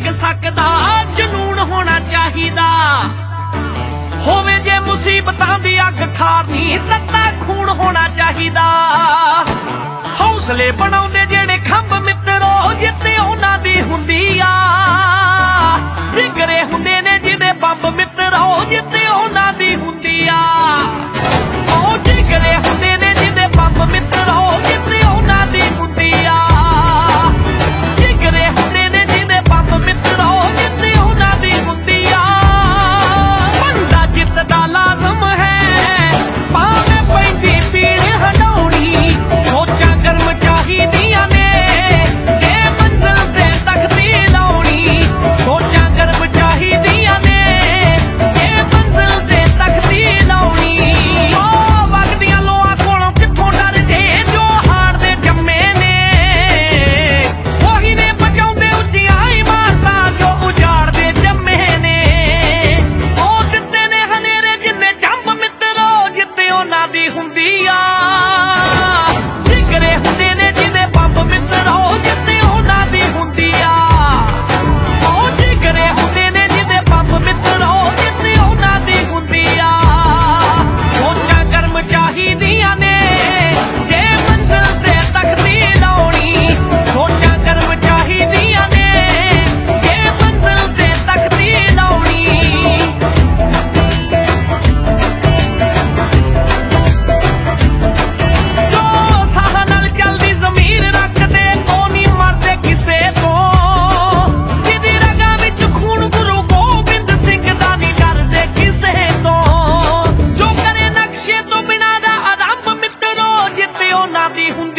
ਸਕਦਾ, ਜਨੂਨ ਹੋਣਾ ਚਾਹੀਦਾ। ਹੋਵੇ ਜੇ ਮੁਸੀਬਤਾਂ ਦੀ ਅੱਗ ਠਾਰਨੀ, ਤੱਤਾ ਖੂਨ ਹੋਣਾ ਚਾਹੀਦਾ। ਹੌਸਲੇ ਬਣਾਉਂਦੇ ਜਿਹੜੇ ਖੰਭ ਮਿੱਤਰੋ, ਜਿੱਤ ਉਹਨਾਂ ਦੀ ਹੁੰਦੀ ਆ। ਜਿਗਰੇ ਹੁੰਦੇ ਨੇ ਜਿਹਦੇ ਬੰਬ ਮਿੱਤਰੋ, ਜਿੱਤ ਉਹਨਾਂ ਦੀ ਹੁੰਦੀ ਆ। ਉਹ ਜਿਗਰੇ ਹੁੰਦੇ ਨੇ ਜਿਹਦੇ ਬੰਬ ਮਿੱਤਰੋ, ਜਿੱਤ ਉਹਨਾਂ ਦੀ ਹੁੰਦੀ ਆ। ਜਿਗਰੇ ਹੁੰਦੇ ਨੇ ਜਿਹਦੇ ਬੰਬ ਮਿੱਤਰੋ, ਜਿੱਤ ਉਹਨਾਂ ਦੀ ਹੁੰਦੀ ਆ। ਬੰਦਾ ਜਿੱਤ ਦਾ ਲਾਜ਼ਮ ਹੈ, ਭਾਵੇਂ ਪੈਂਦੀ ਪੀੜ ਹਟਾਉਣੀ। ਸੋਚਾਂ ਗਰਮ ਚਾਹੀਦੀਆਂ ਨੇ, ਜੇ ਮੰਜ਼ਿਲ ਤੇ ਤਖਤੀ ਲਾਉਣੀ। ਸੋਚਾਂ ਗਰਮ ਚਾਹੀਦੀਆਂ ਨੇ, ਜੇ ਮੰਜ਼ਿਲ ਤੇ ਤਖਤੀ ਲਾਉਣੀ। ਉਹ ਵਗਦੀਆਂ ਲੋਆਂ ਕੋਲੋਂ ਕਿੱਥੋਂ ਡਰਦੇ, ਜੋ ਹਾਰ ਦੇ ਜੰਮੇ ਨੇ। ਉਹੀ ਨੇ ਬਚਾਉਂਦੇ ਉੱਚੀਆਂ ਇਮਾਰਤਾਂ, ਜੋ ਉਜਾੜ ਦੇ ਜੰਮੇ ਨੇ। ਉਹ ਦਿੱਤੇ ਨੇ ਹਨੇਰੇ ਜਿੰਨੇ ਜੰਮ ਮਿੱਤਰੋ, ਜਿੱਤੇ ਉਹਨਾਂ ਦੀ ਹੁੰਦੀ ਆ। ਜਿਗਰੇ ਹੁੰਦੇ ਨੇ ਜਿਹਦੇ ਬੰਬ ਮਿੱਤਰੋ, ਜਿੱਤੇ ਉਹਨਾਂ ਦੀ ਹੁੰਦੀ ਆ। ਉਹ ਜਿਗਰੇ ਹੁੰਦੇ ਨੇ ਜਿਹਦੇ ਬੰਬ ਮਿੱਤਰੋ, ਜਿੱਤੇ ਉਹਨਾਂ ਦੀ ਹੁੰਦੀ ਆ। ਸੋਚਾਂ ਗਰਮ ਚਾਹੀਦੀਆਂ ਨੇ, ਜੇ ਮੰਜ਼ਿਲ ਤੇ ਤਖਤੀ ਲਾਉਣੀ। ਸੋਚਾਂ ਗਰਮ ਚਾਹੀਦੀਆਂ ਨੇ, ਜੇ ਮੰਜ਼ਿਲ ਤੇ ਤਖਤੀ ਲਾਉਣੀ। ਜੋ ਸਾਹ ਨਾਲ ਚੱਲਦੀ ਜ਼ਮੀਰ ਰੱਖਦੇ, ਉਹ ਨਹੀਂ ਮਰਦੇ ਕਿਸੇ ਤੋਂ। ਜਿਹਦੀ ਰਗਾਂ ਵਿੱਚ ਖੂਨ ਗੁਰੂ ਗੋਬਿੰਦ ਸਿੰਘ ਦਾ, ਨਹੀਂ ਡਰਦੇ ਕਿਸੇ ਤੋਂ। ਜੋ ਕਰੇ ਨਕਸ਼ੇ ਤੋਂ ਬਿਨਾਂ ਦਾ ਆਰੰਭ ਮਿੱਤਰੋ, ਜਿੱਤ ਉਹਨਾਂ ਦੀ ਹੁੰਦੀ